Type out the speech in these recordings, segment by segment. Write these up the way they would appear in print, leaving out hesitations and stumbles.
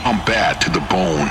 I'm bad to the bone.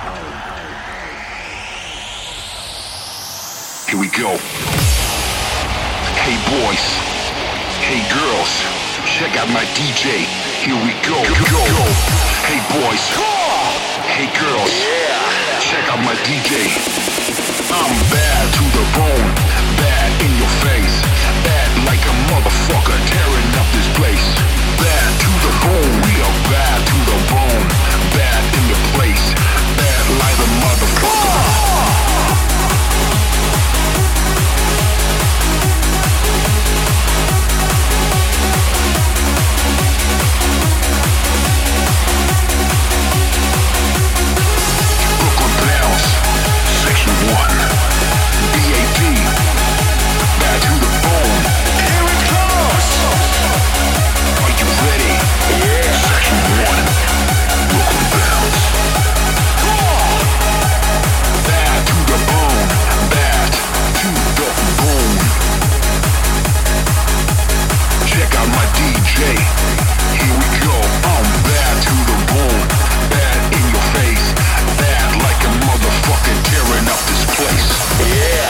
Here we go. Hey boys, hey girls, check out my DJ. Here we go. Hey boys, hey girls, check out my DJ. I'm bad to the bone, bad in your face, bad like a motherfucker tearing up this place. Bad to the bone, we are bad to the bone, bad in the place, bad like a motherfucker. Section 1, BAD, bad to the bone. Here it comes. Are you ready? Yeah. Section 1, Brooklyn Bounce. Bad to the bone, bad to the bone. Check out my DJ. Here we go. I'm bad to the bone, bad in your face, bad like a motherfucker tearing up this place. Yeah.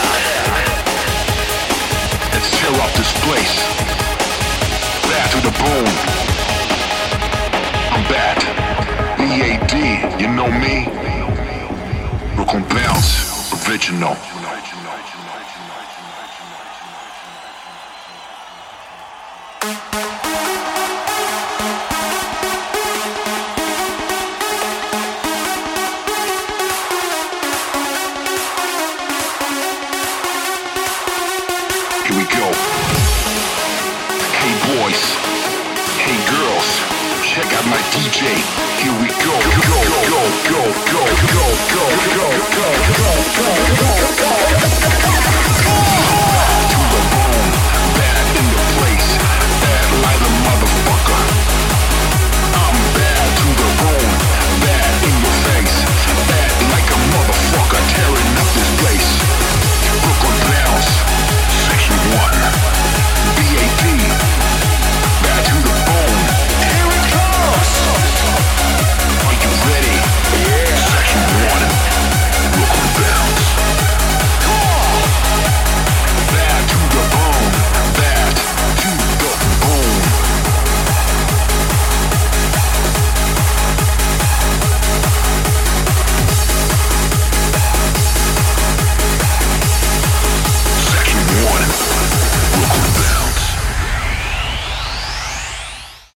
Let's tear up this place. Bad to the bone. I'm bad. BAD, you know me? Brooklyn Bounce, original. My DJ, here we go, go, go, go, go, go, go, go, go.